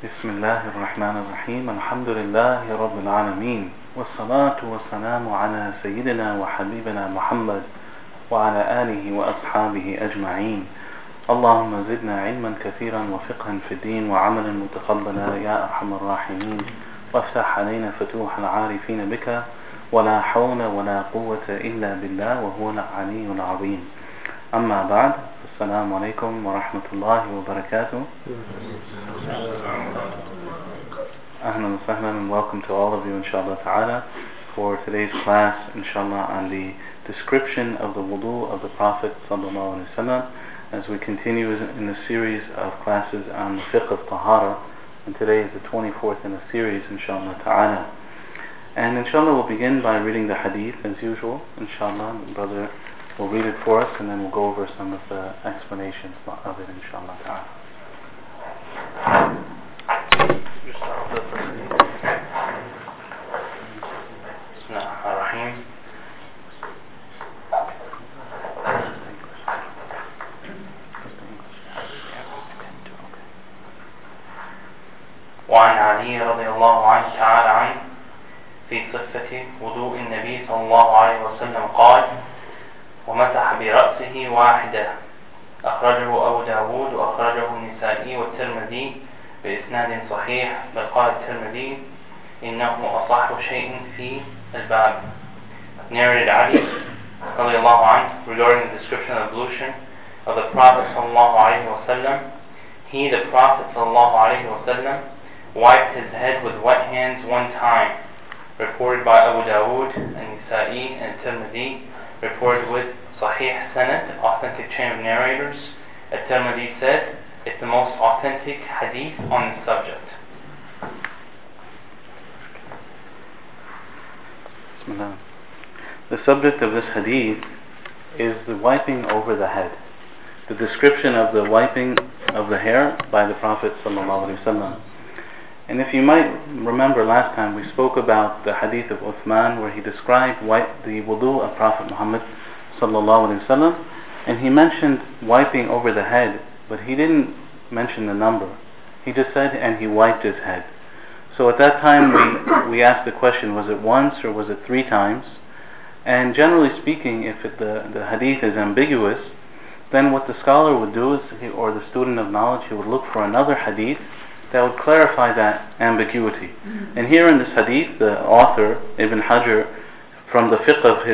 بسم الله الرحمن الرحيم الحمد لله رب العالمين والصلاة والسلام على سيدنا وحبيبنا محمد وعلى آله وأصحابه أجمعين. اللهم زدنا علما كثيرا وفقها في الدين وعملا متقبلا يا أرحم الراحمين، وافتح علينا فتوح العارفين بك ولا حول ولا قوة إلا بالله وهو العلي العظيم. أما بعد، السلام عليكم ورحمة الله وبركاته. Ahlan wa sahlan, and welcome to all of you, inshallah ta'ala, for today's class, inshallah, on the description of the wudu of the Prophet sallallahu alaihi wasallam, as we continue in the series of classes on the fiqh of tahara, and today is the 24th in the series, inshallah ta'ala. And inshallah we'll begin by reading the hadith as usual. Inshallah, the brother will read it for us, and then we'll go over some of the explanations of it, inshallah ta'ala. Bismillahirrahmanirrahim. وعن علي رضي الله عنه تعالى عنه في صفة وضوء النبي صلى الله عليه وسلم قال: ومسح برأسه واحدة، أخرجه أبو داود وأخرجه النسائي والترمذي بإسناد صحيح، بل قال الترمذي إنه أصح شيء في الباب. Narrated Ali رضي الله عنه regarding the description of ablution of the Prophet sallallahu alaihi wasallam. He, the Prophet sallallahu alaihi wasallam, wiped his head with wet hands one time, reported by Abu Dawood and Nisa'i and Tirmidhi, reported with Sahih Sanad, authentic chain of narrators. At-Tirmidhi said it's the most authentic hadith on the subject. Bismillah. The subject of this hadith is the wiping over the head, the description of the wiping of the hair by the Prophet sallallahu alaihi wasallam. And if you might remember last time, we spoke about the hadith of Uthman, where he described the wudu of Prophet Muhammad sallallahu alaihi wasallam, and he mentioned wiping over the head, but he didn't mention the number. He just said, and he wiped his head. So at that time we asked the question, was it once or was it 3 times? And generally speaking, if the hadith is ambiguous, then what the scholar would do is, or the student of knowledge, he would look for another hadith that would clarify that ambiguity. And here in this hadith, the author, Ibn Hajar, from the fiqh of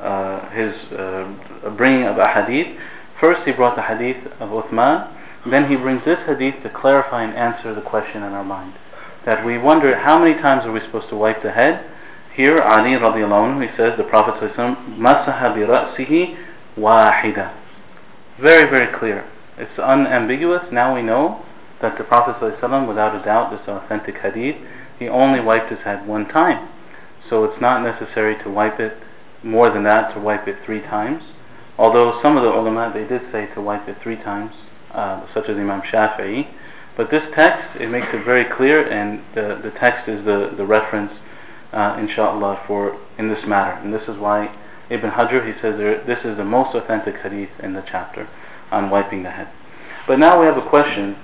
his bringing of a hadith, first he brought the hadith of Uthman, then he brings this hadith to clarify and answer the question in our mind. That we wonder, how many times are we supposed to wipe the head? Here, Ali radiallahu anhu, he says, the Prophet sallallahu alaihi wasallam, masaha bi ra'sihi wahida. Very, very clear. It's unambiguous. Now we know that the Prophet ﷺ, without a doubt, this authentic hadith, he only wiped his head one time. So it's not necessary to wipe it more than that, to wipe it 3 times. Although some of the ulama, they did say to wipe it 3 times, such as Imam Shafi'i. But this text, it makes it very clear, and the text is the reference, inshallah, in this matter. And this is why Ibn Hajar, he says this is the most authentic hadith in the chapter on wiping the head. But now we have a question.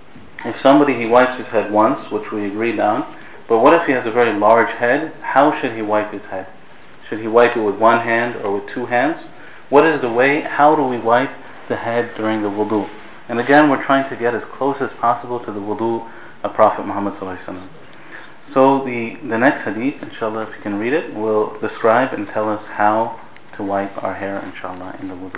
If somebody, he wipes his head once, which we agreed on, but what if he has a very large head? How should he wipe his head? Should he wipe it with 1 hand or with 2 hands? What is the way? How do we wipe the head during the wudu? And again, we're trying to get as close as possible to the wudu of Prophet Muhammad sallallahu alaihi wasallam. So the next hadith, inshallah, if you can read it, will describe and tell us how to wipe our hair, inshallah, in the wudu.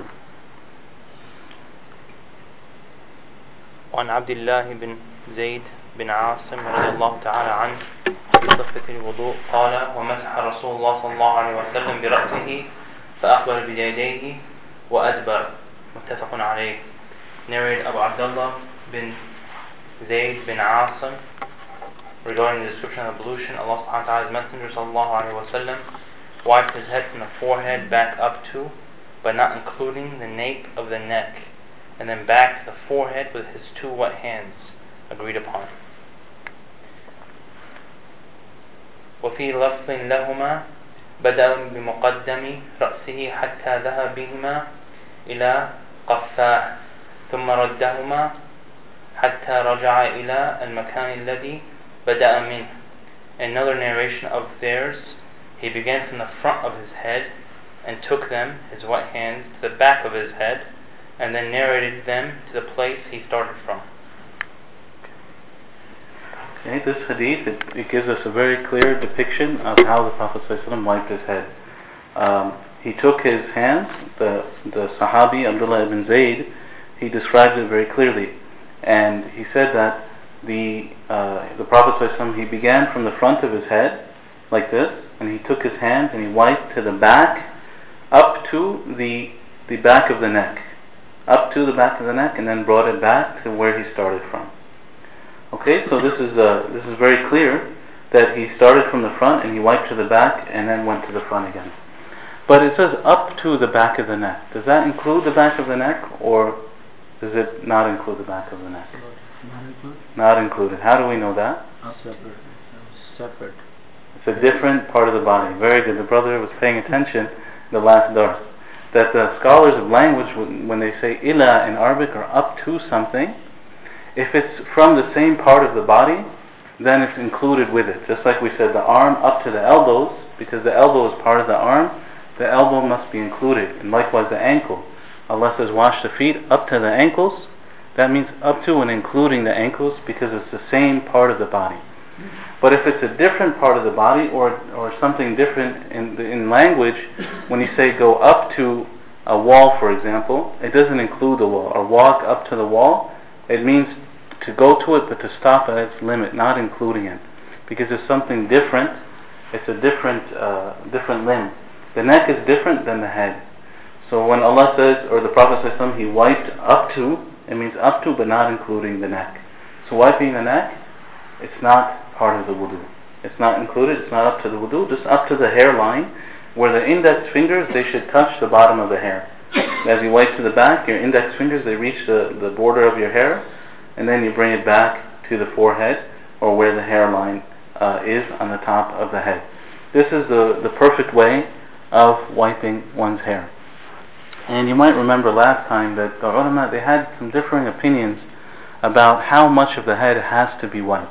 وعن عبد الله بن زيد بن عاصم رضي الله تعالى عنه في صفة الوضوء قال: ومسح رسول الله صلى الله عليه وسلم برأسه فأقبل بيديه وأدبر. متفق عليه. Narrated Abu Abdullah bin Zayd bin Asim regarding the description of ablution. Allah subhanahu wa ta'ala's messenger sallallahu alayhi wa sallam wiped his head from the forehead back up to, but not including the nape of the neck, and then back to the forehead with his 2 wet hands, agreed upon. وفي لفظ لهما بدأ بمقدم رأسه حتى ذهب بهما إلى قفاه ثم ردهما حتى رجع إلى المكان الذي بدأ منه. Another narration of theirs, he began from the front of his head and took them, his right hands, to the back of his head, and then narrated them to the place he started from. Okay, this hadith, it gives us a very clear depiction of how the Prophet ﷺ wiped his head. He took his hands, the Sahabi Abdullah ibn Zayd, he described it very clearly, and he said that the Prophet ﷺ, he began from the front of his head like this, and he took his hands and he wiped to the back, up to the back of the neck, up to the back of the neck, and then brought it back to where he started from. Okay, so this is very clear that he started from the front and he wiped to the back and then went to the front again. But it says up to the back of the neck. Does that include the back of the neck, or does it not include the back of the neck? Not included. How do we know that? Separate. It's a different part of the body. Very good. The brother was paying attention the last dars. That the scholars of language, when they say ila in Arabic, or up to something, if it's from the same part of the body, then it's included with it. Just like we said, the arm up to the elbows, because the elbow is part of the arm, the elbow must be included. And likewise the ankle. Allah says wash the feet up to the ankles. That means up to and including the ankles, because it's the same part of the body. But if it's a different part of the body, or something different in language, when you say go up to a wall, for example, it doesn't include the wall. Or walk up to the wall, it means to go to it, but to stop at its limit, not including it, because it's something different. It's a different limb. The neck is different than the head. So when Allah says, or the Prophet says, he wiped up to, it means up to, but not including the neck. So wiping the neck, it's not part of the wudu. It's not included. It's not up to the wudu. Just up to the hairline, where the index fingers, they should touch the bottom of the hair. As you wipe to the back, your index fingers, they reach the border of your hair, and then you bring it back to the forehead, or where the hairline is on the top of the head. This is the perfect way of wiping one's hair. And you might remember last time that the ulama, they had some differing opinions about how much of the head has to be wiped.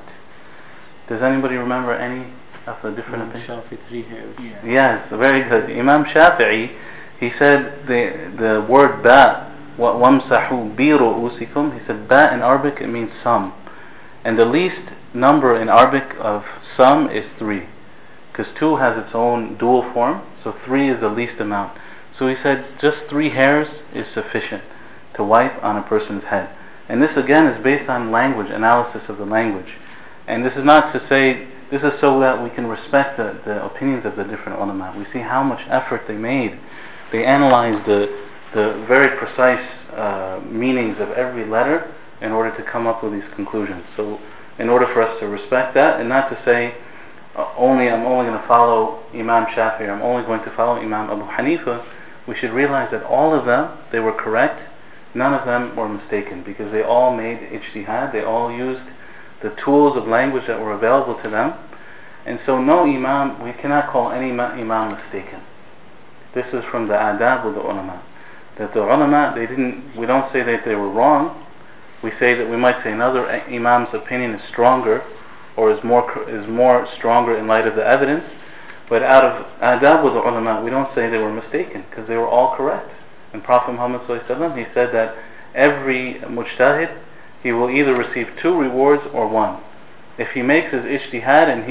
Does anybody remember any of the different opinions? Shafi'i 3 hairs. Yes, very good. Imam Shafi'i, he said the word ba, وَامْسَحُوا بِرُؤُوسِكُمْ, he said ba in Arabic, it means some. And the least number in Arabic of some is 3. Because 2 has its own dual form, so 3 is the least amount. So he said just 3 hairs is sufficient to wipe on a person's head. And this again is based on language, analysis of the language. And this is not to say, this is so that we can respect the opinions of the different ulama. We see how much effort they made. They analyzed the very precise meanings of every letter in order to come up with these conclusions. So in order for us to respect that, and not to say, I'm only going to follow Imam Shafi'i, I'm only going to follow Imam Abu Hanifa, we should realize that all of them, they were correct. None of them were mistaken, because they all made ijtihad, they all used the tools of language that were available to them. And so no imam, we cannot call any imam mistaken. This is from the adab of the ulama. That the ulama, we don't say that they were wrong. We say that we might say another imam's opinion is stronger, or is more stronger in light of the evidence. But out of adab with the ulama, we don't say they were mistaken, because they were all correct. And Prophet Muhammad ﷺ, he said that every mujtahid, he will either receive 2 rewards or 1. If he makes his ijtihad and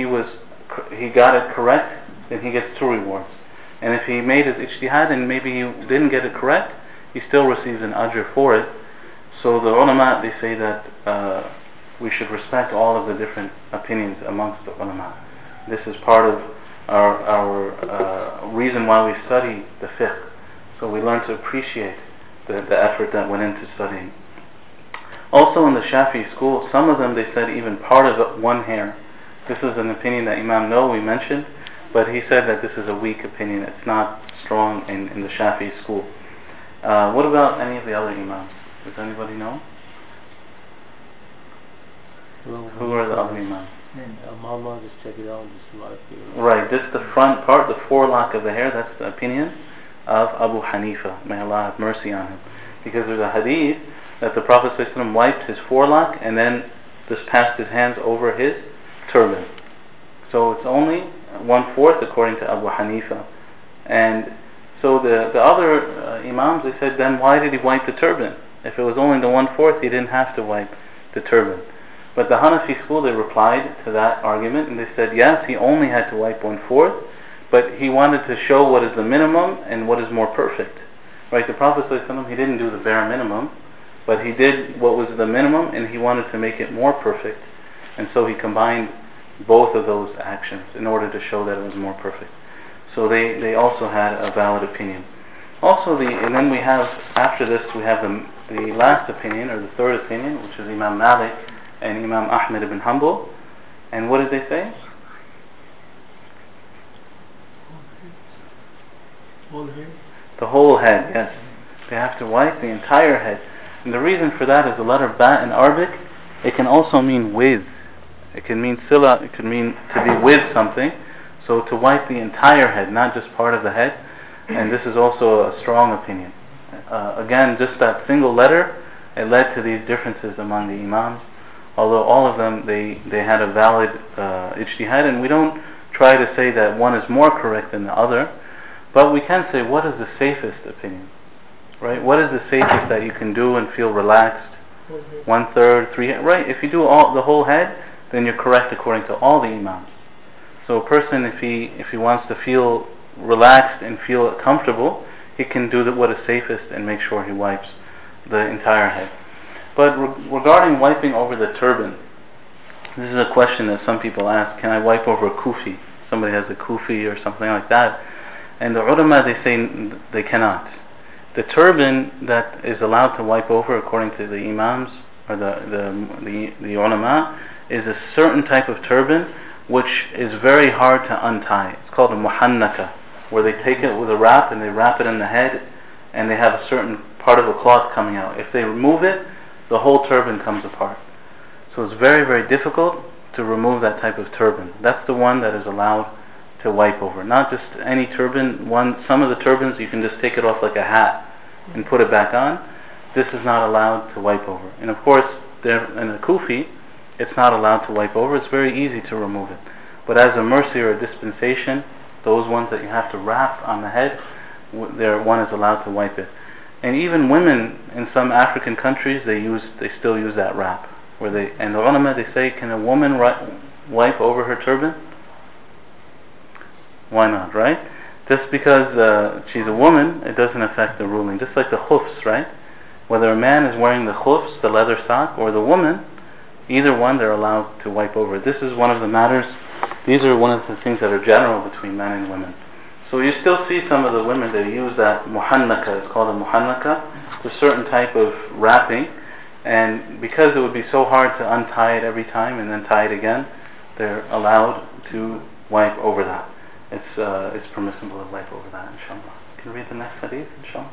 he got it correct, then he gets 2 rewards. And if he made his ijtihad and maybe he didn't get it correct, he still receives an ajr for it. So the ulama, they say that we should respect all of the different opinions amongst the ulama. This is part of our reason why we study the fiqh. So we learn to appreciate the effort that went into studying. Also in the Shafi'i school, some of them, they said even part of 1 hair. This is an opinion that Imam Nawawi mentioned, but he said that this is a weak opinion. It's not strong in the Shafi'i school. What about any of the other imams? Does anybody know? Who are the other imams? Mama, just check it out. Right, just the front part, the forelock of the hair, that's the opinion of Abu Hanifa. May Allah have mercy on him. Because there's a hadith that the Prophet ﷺ wiped his forelock and then just passed his hands over his turban. So it's only 1/4 according to Abu Hanifa. And so the other Imams, they said, then why did he wipe the turban? If it was only the 1/4, he didn't have to wipe the turban. But the Hanafi school, they replied to that argument and they said, yes, he only had to wipe 1/4, but he wanted to show what is the minimum and what is more perfect. Right? The Prophet ﷺ, he didn't do the bare minimum, but he did what was the minimum and he wanted to make it more perfect. And so he combined both of those actions in order to show that it was more perfect. So they also had a valid opinion. Also, and then we have, after this, we have the last opinion, or the third opinion, which is Imam Malik and Imam Ahmed ibn Hanbal. And what did they say? The whole head, yes. They have to wipe the entire head. And the reason for that is the letter ba in Arabic, it can also mean with. It can mean sila, it can mean to be with something. So to wipe the entire head, not just part of the head. And this is also a strong opinion. Again, just that single letter, it led to these differences among the Imams. Although all of them, they had a valid ijtihad, and we don't try to say that one is more correct than the other, but we can say what is the safest opinion, right? What is the safest that you can do and feel relaxed? 1/3, 3, right? If you do the whole head, then you're correct according to all the Imams. So a person, if he wants to feel relaxed and feel comfortable, he can do what is safest and make sure he wipes the entire head. But regarding wiping over the turban, this is a question that some people ask, can I wipe over a kufi? Somebody has a kufi or something like that. And the ulama, they say they cannot. The turban that is allowed to wipe over according to the Imams or the ulama is a certain type of turban which is very hard to untie. It's called a muhannaka, where they take it with a wrap and they wrap it in the head and they have a certain part of a cloth coming out. If they remove it, the whole turban comes apart. So it's very, very difficult to remove that type of turban. That's the one that is allowed to wipe over. Not just any turban. Some of the turbans you can just take it off like a hat and put it back on. This is not allowed to wipe over. And of course, in a kufi, it's not allowed to wipe over. It's very easy to remove it. But as a mercy or a dispensation, those ones that you have to wrap on the head, one is allowed to wipe it. And even women in some African countries, they still use that wrap. And the ulama, they say, can a woman wipe over her turban? Why not, right? Just because she's a woman, it doesn't affect the ruling. Just like the khufs, right? Whether a man is wearing the khufs, the leather sock, or the woman, either one they're allowed to wipe over. This is one of the matters, these are one of the things that are general between men and women. So you still see some of the women that use that muhannaka, it's called a muhannaka, it's a certain type of wrapping, and because it would be so hard to untie it every time and then tie it again, they're allowed to wipe over that. It's permissible to wipe over that, inshallah. Can you read the next hadith, inshallah?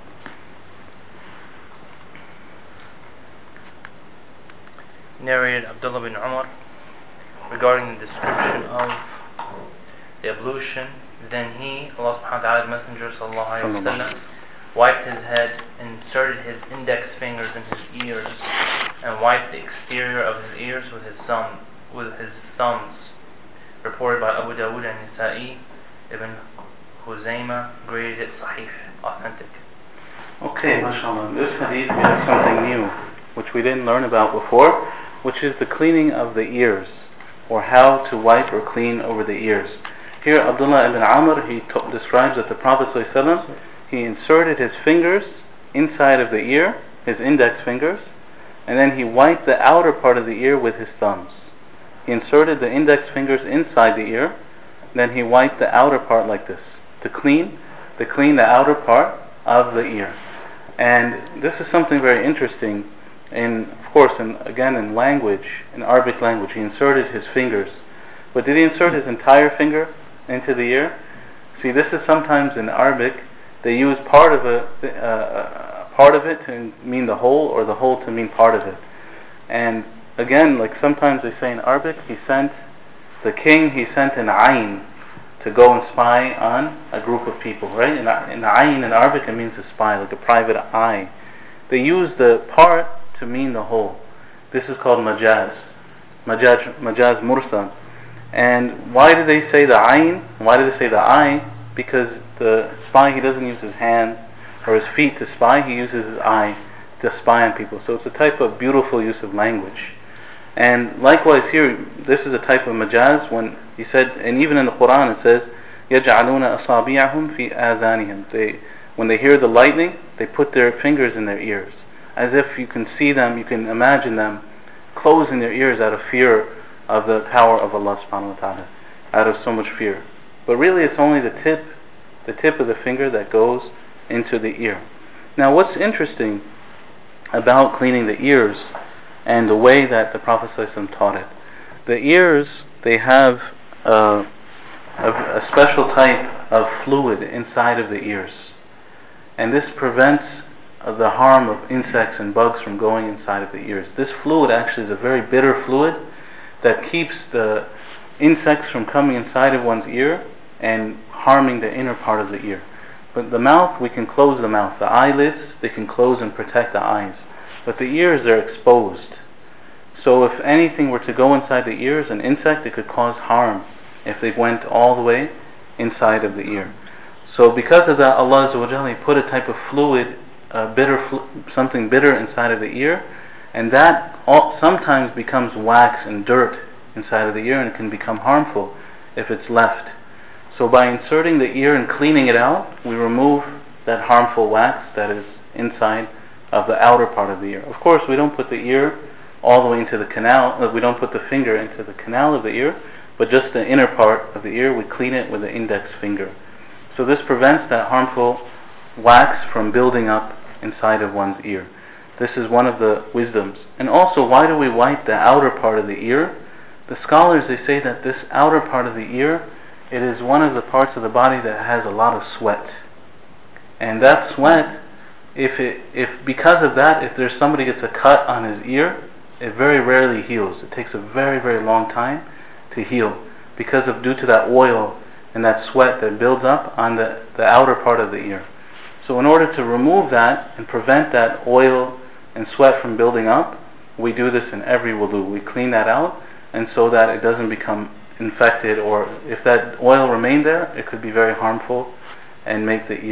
Narrated Abdullah bin Umar regarding the description of the ablution. Then he, Allah subhanahu wa ta'ala's messenger sallallahu alayhi wa sallam, wiped his head, inserted his index fingers in his ears, and wiped the exterior of his ears with his thumbs. Reported by Abu Dawud and Nisa'i. Ibn Khuzaymah graded it sahih, authentic. Okay, mashallah. In this hadith we have something new, which we didn't learn about before, which is the cleaning of the ears, or how to wipe or clean over the ears. Here Abdullah ibn Amr, he describes that the Prophet ﷺ, he inserted his fingers inside of the ear, his index fingers, and then he wiped the outer part of the ear with his thumbs. He inserted the index fingers inside the ear, then he wiped the outer part like this, to clean the outer part of the ear. And this is something very interesting. Of course, again in language, in Arabic language, he inserted his fingers. But did he insert his entire finger into the ear? See, this is sometimes in Arabic, they use part of it to mean the whole, or the whole to mean part of it. And again, like sometimes they say in Arabic, the king sent an ayn to go and spy on a group of people, right? In ayn in Arabic, it means a spy, like a private eye. They use the part to mean the whole. This is called majaz. Majaz mursal. And why did they say the ayn? Why did they say the eye? Because the spy, he doesn't use his hand or his feet to spy, he uses his eye to spy on people. So it's a type of beautiful use of language. And likewise here, this is a type of majaz when he said, and even in the Quran it says, يَجْعَلُونَ أَصَابِعَهُمْ فِي آذَانِهِمْ. When they hear the lightning, they put their fingers in their ears. As if you can see them, you can imagine them closing their ears out of fear of the power of Allah subhanahu wa ta'ala, out of so much fear. But really it's only the tip of the finger that goes into the ear. Now what's interesting about cleaning the ears and the way that the Prophet ﷺ taught it, the ears, they have a special type of fluid inside of the ears, and this prevents the harm of insects and bugs from going inside of the ears. This fluid actually is a very bitter fluid that keeps the insects from coming inside of one's ear and harming the inner part of the ear. But the mouth, we can close the mouth. The eyelids, they can close and protect the eyes. But the ears are exposed. So if anything were to go inside the ears, an insect, it could cause harm if they went all the way inside of the ear. So because of that, Allah Azza wa Jalla, He put a type of fluid, something bitter inside of the ear, and that sometimes becomes wax and dirt inside of the ear, and it can become harmful if it's left. So by inserting the ear and cleaning it out, we remove that harmful wax that is inside of the outer part of the ear. Of course, we don't put the ear all the way into the canal, we don't put the finger into the canal of the ear, but just the inner part of the ear, we clean it with the index finger. So this prevents that harmful wax from building up inside of one's ear. This is one of the wisdoms. And also, why do we wipe the outer part of the ear? The scholars, they say that this outer part of the ear, it is one of the parts of the body that has a lot of sweat. And that sweat, if because of that, if there's somebody gets a cut on his ear, it very rarely heals. It takes a very, very long time to heal due to that oil and that sweat that builds up on the outer part of the ear. So in order to remove that and prevent that oil and sweat from building up, we do this in every wudu. We clean that out, and so that it doesn't become infected, or if that oil remained there, it could be very harmful and make the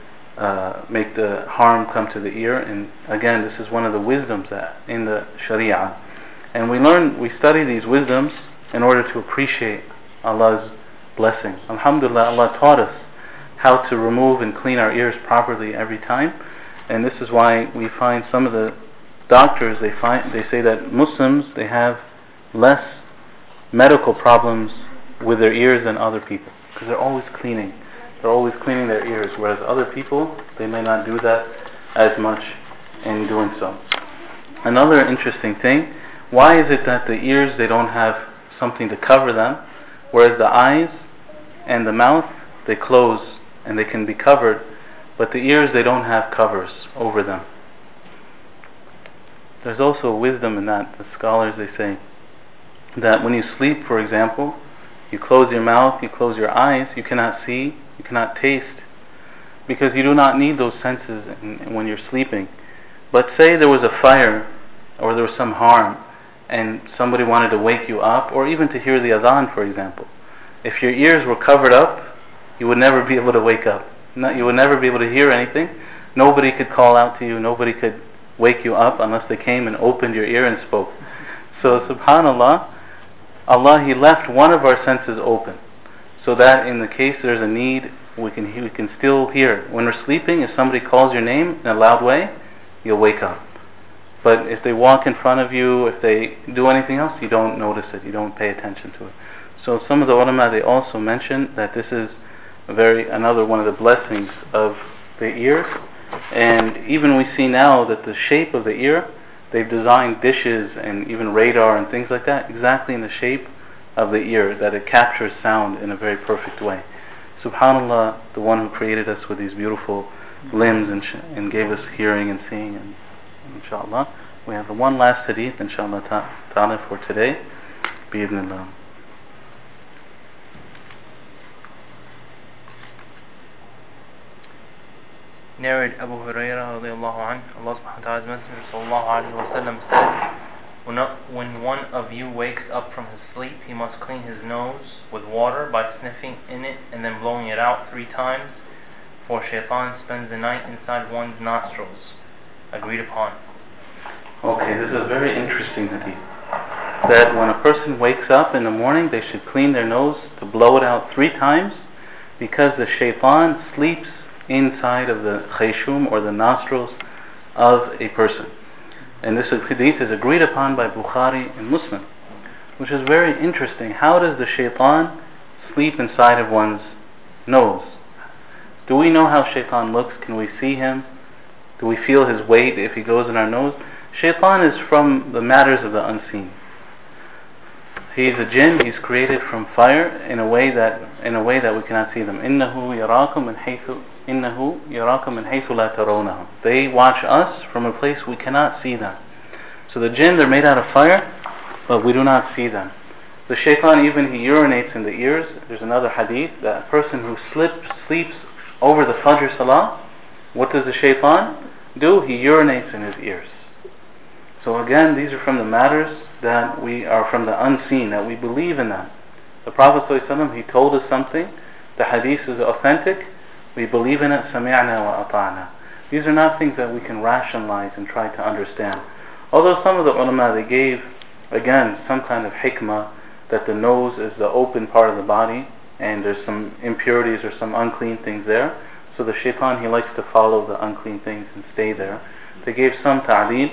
harm come to the ear. And again, this is one of the wisdoms that in the Sharia. And we study these wisdoms in order to appreciate Allah's blessing. Alhamdulillah, Allah taught us how to remove and clean our ears properly every time. And this is why we find some of the doctors, they say that Muslims, they have less medical problems with their ears than other people, because they're always cleaning their ears, whereas other people, they may not do that as much in doing so. Another interesting thing, why is it that the ears, they don't have something to cover them, whereas the eyes and the mouth, they close and they can be covered, but the ears, they don't have covers over them? There's also wisdom in that. The scholars, they say that when you sleep, for example, you close your mouth, you close your eyes, you cannot see, you cannot taste, because you do not need those senses when you're sleeping. But say there was a fire, or there was some harm, and somebody wanted to wake you up, or even to hear the adhan, for example. If your ears were covered up, you would never be able to wake up. You would never be able to hear anything. Nobody could call out to you, nobody could wake you up unless they came and opened your ear and spoke. So subhanallah, Allah, He left one of our senses open, so that in the case there's a need, we can still hear. When we're sleeping, if somebody calls your name in a loud way, you'll wake up. But if they walk in front of you, if they do anything else, you don't notice it, you don't pay attention to it. So some of the ulama, they also mention that this is another one of the blessings of the ears. And even we see now that the shape of the ear, they've designed dishes and even radar and things like that exactly in the shape of the ear, that it captures sound in a very perfect way. Subhanallah, the one who created us with these beautiful limbs and gave us hearing and seeing. And inshallah, we have one last hadith, inshallah ta'ala, for today. Bi-idhnillah. Narrated Abu Hurairah radiallahu anhu, Allah subhanahu wa ta'ala's Messenger sallallahu alayhi wa sallam said, when one of you wakes up from his sleep, he must clean his nose with water by sniffing in it and then blowing it out 3 times, for shaitan spends the night inside one's nostrils. Agreed upon. Okay, this is a very interesting hadith. That when a person wakes up in the morning, they should clean their nose to blow it out 3 times, because the shaitan sleeps inside of the khayshum or the nostrils of a person. And this hadith is agreed upon by Bukhari and Muslim, which is very interesting. How does the shaitan sleep inside of one's nose? Do we know how shaitan looks? Can we see him? Do we feel his weight if he goes in our nose? Shaitan is from the matters of the unseen. He's a jinn. He's created from fire in a way that we cannot see them. إِنَّهُ يَرَاكُمْ مِنْ حَيْثُ لَا تَرَوْنَهُمْ. They watch us from a place we cannot see them. So the jinn, they're made out of fire, but we do not see them. The shaitan, even he urinates in the ears. There's another hadith that a person who sleeps over the Fajr Salah, what does the shaitan do? He urinates in his ears. So again, these are from the matters that we are from the unseen, that we believe in them. The Prophet ﷺ, he told us something. The hadith is authentic. We believe in it. سَمِعْنَا وَأَطَعْنَا. These are not things that we can rationalize and try to understand. Although some of the ulama, they gave, again, some kind of hikmah, that the nose is the open part of the body, and there's some impurities or some unclean things there. So the shaitan, he likes to follow the unclean things and stay there. They gave some ta'leel.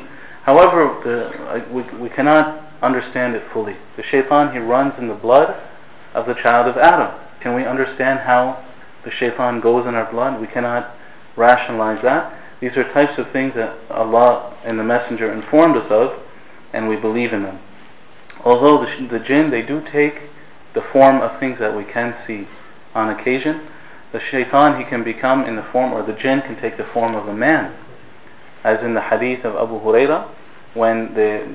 However, we cannot understand it fully. The shaitan, he runs in the blood of the child of Adam. Can we understand how the shaitan goes in our blood? We cannot rationalize that. These are types of things that Allah and the Messenger informed us of, and we believe in them. Although the jinn, they do take the form of things that we can see on occasion, the shaitan, he can become in the form, or the jinn can take the form of a man. As in the hadith of Abu Hurairah, when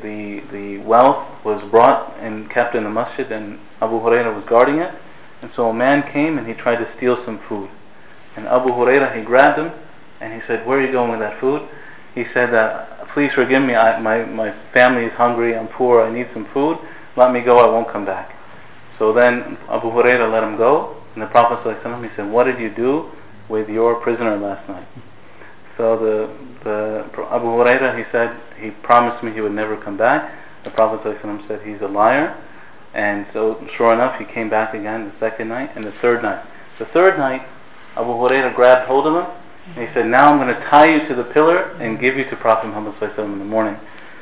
the wealth was brought and kept in the masjid, and Abu Hurairah was guarding it, and so a man came and he tried to steal some food. And Abu Hurairah, he grabbed him and he said, "Where are you going with that food?" He said, "Please forgive me, my family is hungry, I'm poor, I need some food, let me go, I won't come back." So then Abu Hurairah let him go, and the Prophet ﷺ, he said, "What did you do with your prisoner last night?" So the Abu Hurairah, he said, he promised me he would never come back. The Prophet ﷺ said, "He's a liar." And so sure enough, he came back again the second night and the third night. The third night, Abu Hurairah grabbed hold of him and he said, "Now I'm going to tie you to the pillar and give you to Prophet Muhammad ﷺ in the morning."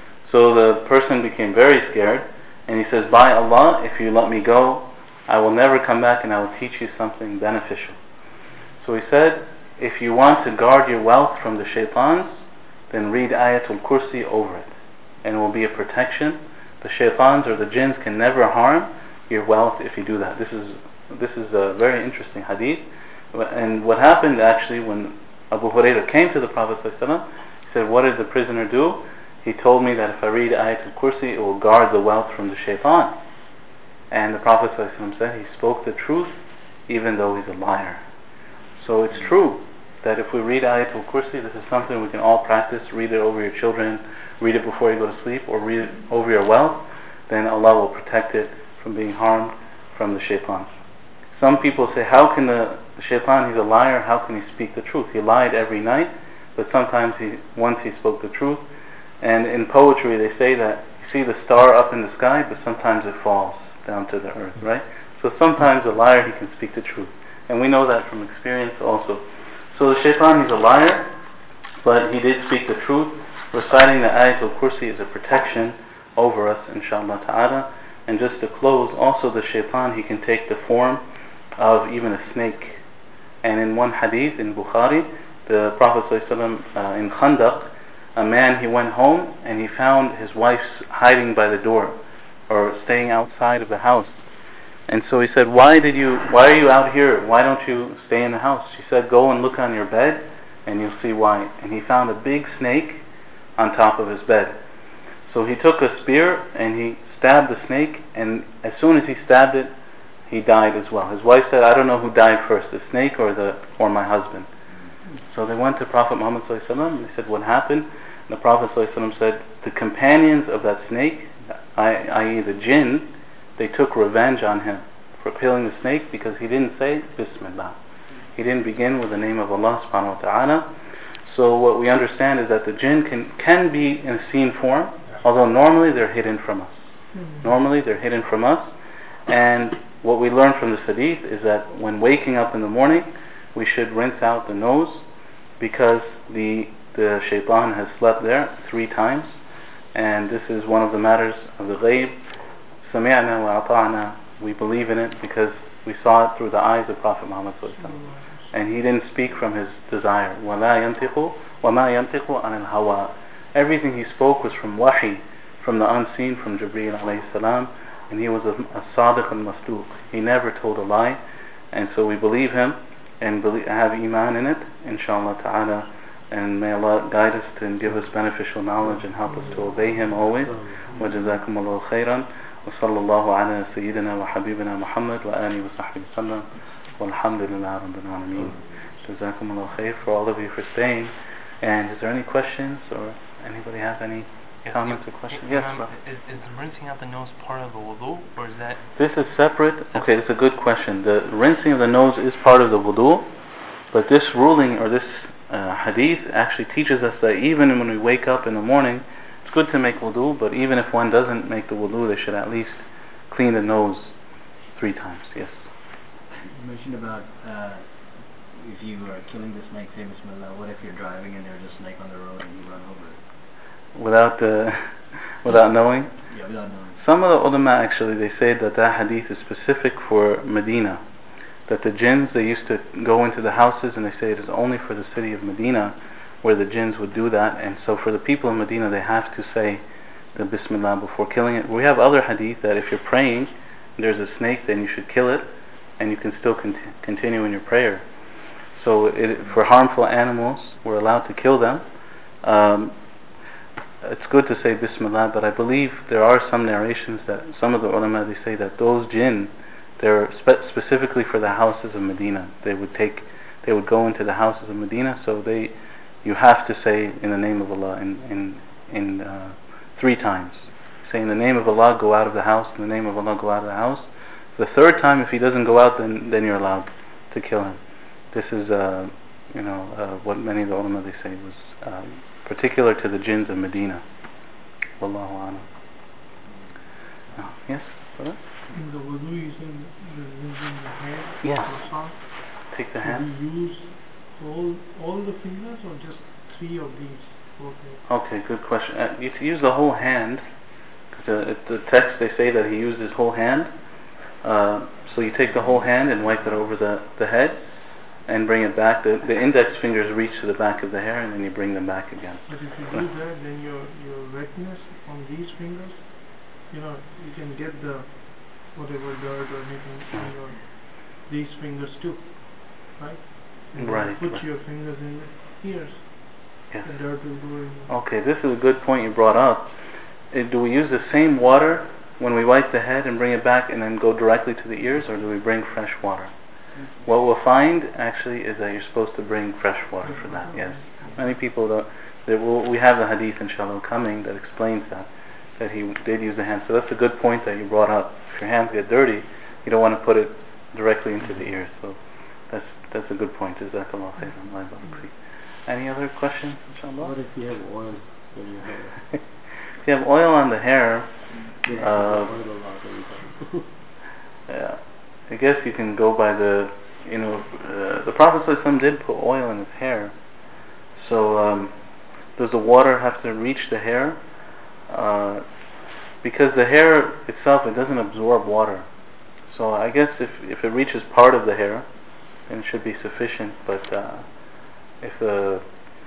So the person became very scared, and he says, "By Allah, if you let me go, I will never come back and I will teach you something beneficial." So he said, if you want to guard your wealth from the shaitans, then read Ayatul Kursi over it, and it will be a protection. The shaitans or the jinns can never harm your wealth if you do that. This is a very interesting hadith. And what happened actually when Abu Hurairah came to the Prophet ﷺ, he said, "What did the prisoner do?" He told me that if I read Ayatul Kursi, it will guard the wealth from the shaitan. And the Prophet ﷺ said he spoke the truth even though he's a liar. So it's true that if we read Ayatul Kursi, this is something we can all practice. Read it over your children, read it before you go to sleep, or read it over your wealth. Then Allah will protect it from being harmed from the shaitan. Some people say, how can the shaitan, he's a liar, how can he speak the truth? He lied every night, but sometimes once he spoke the truth. And in poetry they say that you see the star up in the sky, but sometimes it falls down to the earth, right? So sometimes a liar, he can speak the truth. And we know that from experience also. So the shaitan, he's a liar, but he did speak the truth. Reciting the Ayatul Kursi is a protection over us, inshallah ta'ala. And just to close, also the shaitan, he can take the form of even a snake. And in one hadith in Bukhari, the Prophet ﷺ, in Khandaq, a man, he went home and he found his wife hiding by the door, or staying outside of the house. And so he said, why are you out here? Why don't you stay in the house? She said, "Go and look on your bed and you'll see why." And he found a big snake on top of his bed. So he took a spear and he stabbed the snake, and as soon as he stabbed it, he died as well. His wife said, "I don't know who died first, the snake or my husband." So they went to Prophet Muhammad ﷺ and they said, what happened? And the Prophet ﷺ said, the companions of that snake, i.e. the jinn, they took revenge on him for killing the snake because he didn't say Bismillah. He didn't begin with the name of Allah subhanahu wa ta'ala. So what we understand is that the jinn can be in a seen form, although normally they're hidden from us. Normally they're hidden from us. And what we learn from this hadith is that when waking up in the morning, we should rinse out the nose because the shaitan has slept there 3 times. And this is one of the matters of the ghaib. Sami'na wa ata'na. We believe in it because we saw it through the eyes of Prophet Muhammad ﷺ. And he didn't speak from his desire. وَمَا يَنْتِقُ عَنِ الْهَوَىٰ. Everything he spoke was from wahi, from the unseen, from Jibreel alayhi salam. And he was a sadiq al-masduq. He never told a lie. And so we believe him and have iman in it, inshallah ta'ala. And may Allah guide us and give us beneficial knowledge and help us to obey him always. وَجَزَاكُمُ اللَّهُ خَيْرًا وصلى الله على سيدنا وحبيبنا محمد وآله وصحبه وسلم والحمد لله رب العالمين. جزاكم الله خير for all of you for staying. And is there any questions or anybody have any comments or questions? Yes, is the rinsing out the nose part of the wudu, or is that? This is separate. Okay, it's a good question. The rinsing of the nose is part of the wudu, but this ruling or this hadith actually teaches us that even when we wake up in the morning, it's good to make wudu, but even if one doesn't make the wudu, they should at least clean the nose 3 times. Yes. You mentioned about if you are killing the snake, say Bismillah. What if you're driving and there's a snake on the road and you run over it? Without knowing? Yeah, without knowing. Some of the ulama actually, they say that hadith is specific for Medina. That the jinns, they used to go into the houses and they say it is only for the city of Medina where the jinns would do that. And so for the people in Medina, they have to say the Bismillah before killing it. We have other hadith that if you're praying and there's a snake, then you should kill it and you can still continue in your prayer. So for harmful animals, we're allowed to kill them. It's good to say Bismillah, but I believe there are some narrations that some of the ulama, they say that those jinn, they're specifically for the houses of Medina. They would go into the houses of Medina, so you have to say in the name of Allah in 3 times. Say in the name of Allah, go out of the house. In the name of Allah, go out of the house. The 3rd time, if he doesn't go out, then you're allowed to kill him. This is what many of the ulama, they say was particular to the jinns of Medina. Wallahu a'lam. Yes? Brother? In the wudu, you said the rinsing the hand. Yeah. Take the hand. Do you use all the fingers or just 3 of these? Okay, good question. You use the whole hand, because the text, they say that he used his whole hand. So you take the whole hand and wipe it over the head and bring it back. The index fingers reach to the back of the hair and then you bring them back again. But if you do that, then your wetness on these fingers, you can get the whatever dirt or anything on these fingers too, right? And right. Put your fingers in the ears. Yes. The dirt will go in. Okay, this is a good point you brought up. Do we use the same water when we wipe the head and bring it back and then go directly to the ears, or do we bring fresh water? What we'll find actually is that you're supposed to bring fresh water for that. Yes. Many people we have the hadith inshallah coming that explains that he did use the hand. So that's a good point that you brought up. If your hands get dirty, you don't want to put it directly into the ears. So that's a good point. Jazakallah khairan. Any other questions, inshallah? What if you have oil in your hair? If you have oil on the hair, yeah, I guess you can go by the Prophet ﷺ did put oil in his hair. So does the water have to reach the hair? Because the hair itself, it doesn't absorb water. So I guess if it reaches part of the hair, then it should be sufficient. But if the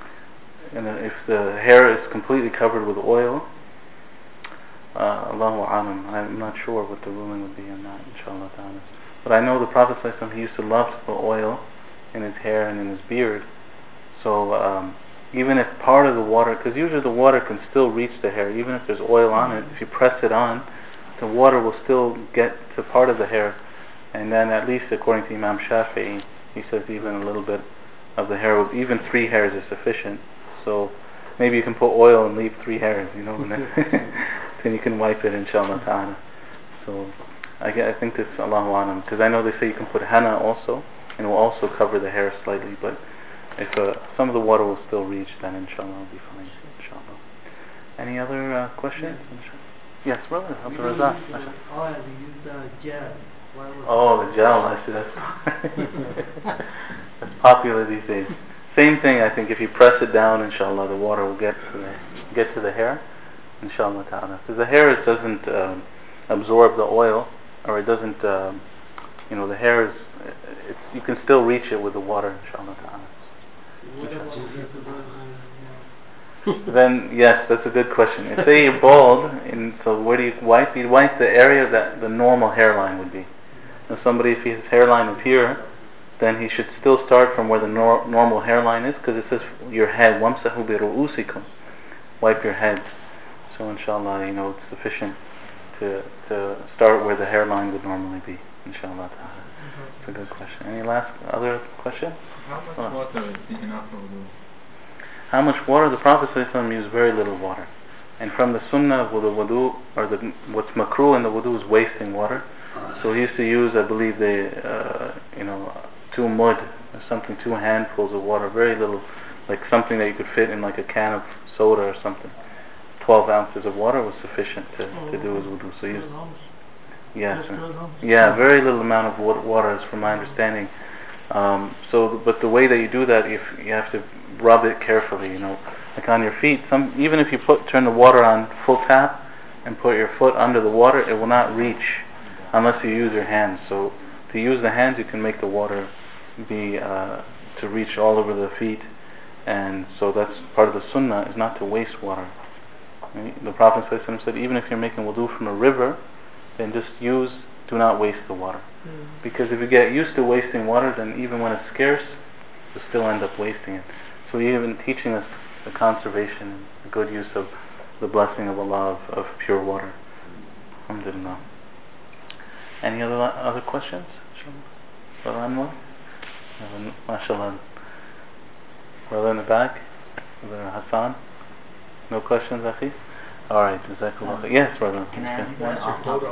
hair is completely covered with oil, Allahu a'lam, I'm not sure what the ruling would be on that, inshallah ta'ala. But I know the Prophet ﷺ, he used to love to put oil in his hair and in his beard. So even if part of the water, because usually the water can still reach the hair, even if there's oil on it, if you press it on, the water will still get to part of the hair. And then at least according to Imam Shafi'i, he says even a little bit the hair, even 3 hairs is sufficient. So maybe you can put oil and leave 3 hairs, and then, then you can wipe it, inshallah ta'ala. So I think this, Allahu Alam, because I know they say you can put henna also, and it will also cover the hair slightly, but if some of the water will still reach, then inshallah it'll be fine, inshallah. Any other questions? Yes, brother, Abdul Razak. We use gel. Oh, the gel, I see, that's that's popular these days. Same thing, I think, if you press it down, inshallah, the water will get to the hair, inshallah ta'ala. Because the hair, it doesn't absorb the oil, or it doesn't, the hair is, you can still reach it with the water, inshallah ta'ala. Then, yes, that's a good question. If say you're bald, and so where do you wipe? You wipe the area that the normal hairline would be. Now somebody, if his hairline is here, then he should still start from where the normal hairline is, because it says your head, وَامْسَحُوا بِرُؤُوسِكُمْ, wipe your head. So inshallah, it's sufficient to start where the hairline would normally be, inshallah ta'ala. That's a good question. Any other question? How much water is enough for wudu? How much water? The Prophet ﷺ used very little water. And from the sunnah of the wudu, or what's makruh in the wudu is wasting water. So he used to use, I believe, 2 mud, or something, 2 handfuls of water, very little, like something that you could fit in like a can of soda or something. 12 ounces of water was sufficient to do his wudu. So very little amount of water is from my understanding. But the way that you do that, you have to rub it carefully, like on your feet. Even if you turn the water on full tap and put your foot under the water, it will not reach unless you use your hands. So to use the hands, you can make the water be to reach all over the feet, and so that's part of the sunnah, is not to waste water. The Prophet ﷺ said, even if you're making wudu from a river, then just do not waste the water. Because if you get used to wasting water, then even when it's scarce, you'll still end up wasting it. So he's even teaching us the conservation and the good use of the blessing of Allah of pure water. Alhamdulillah. Any other questions? Brother Anwar? MashaAllah. Brother in the back? Brother Hassan? No questions, Akhi? Alright, Jazakallah. Yes, brother. Can I ask one off-topic?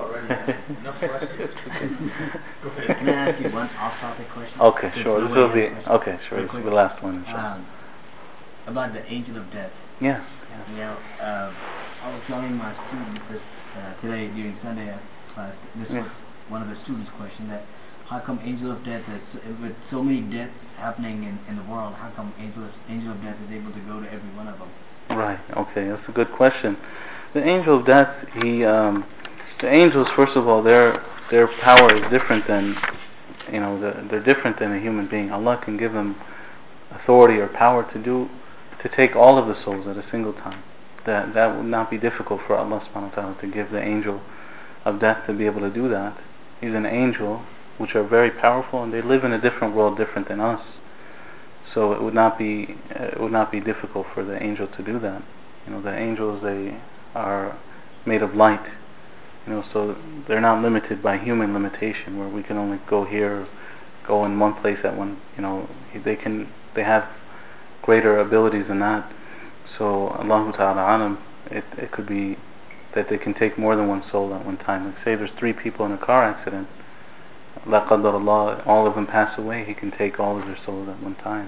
Can I ask you one off-topic question? Okay, sure. This will be the last one, inshallah. About the angel of death. Yes. I was telling my students this today during Sunday class. This was one of the students' question, that how come angel of death with so many deaths happening in the world, how come angel of death is able to go to every one of them? Right. Okay, that's a good question. The angel of death, the angels, first of all, their power is different than, they're different than a human being. Allah can give them authority or power to take all of the souls at a single time. That would not be difficult for Allah subhanahu wa ta'ala to give the angel of death to be able to do that. He's an angel, which are very powerful, and they live in a different world, different than us. So it would not be difficult for the angel to do that. The angels, they are made of light. So they're not limited by human limitation, where we can only go here, go in one place at one. They have greater abilities than that. So Allah Ta'ala Alam, it could be that they can take more than one soul at one time. Like say there's 3 people in a car accident, La Qadar Allah, all of them pass away, He can take all of their souls at one time.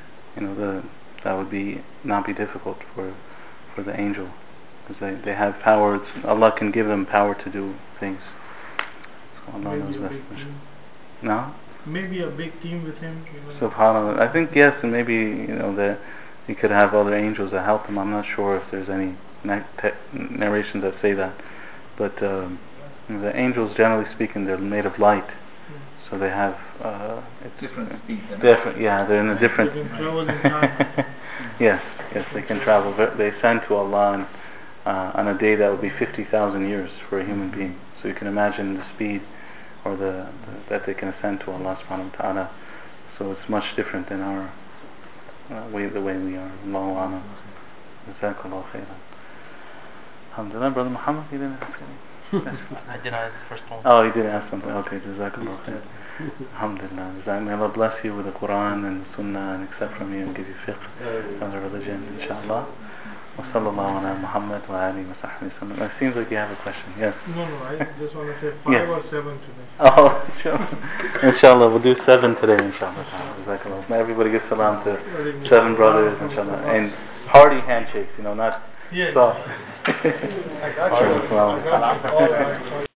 That would not be difficult for the angel, because they have power. Allah can give them power to do things. So Allah knows best. No? Maybe a big team with him. SubhanAllah. I think yes, and maybe that he could have other angels that help him. I'm not sure if there's any narrations that say that, but the angels, generally speaking, they're made of light, so they have different speeds. They're in a different. They can travel in time. yes, they can travel. They ascend to Allah on a day that would be 50,000 years for a human being. So you can imagine the speed, or that they can ascend to Allah subhanahu wa ta'ala. So it's much different than our the way we are. Allahu A'lam. Jazakallahu khairan. Alhamdulillah, Brother Muhammad, you didn't ask any? I did not the first one. Oh, you did ask something. Okay, Jazakallah khair. Alhamdulillah. May Allah bless you with the Quran and the Sunnah and accept from you and give you fiqh of the religion, inshallah. Wa sallallahu ala Muhammad wa alihi wa sahbihi sallam. It seems like you have a question. Yes. No, I just want to say 5 Yes. or 7 today. Oh, inshallah. We'll do 7 today, inshallah. Jazakallah. May everybody give salam to 7 brothers, inshallah. And hearty handshakes, not Yeah. soft. I got you. I got you. All right.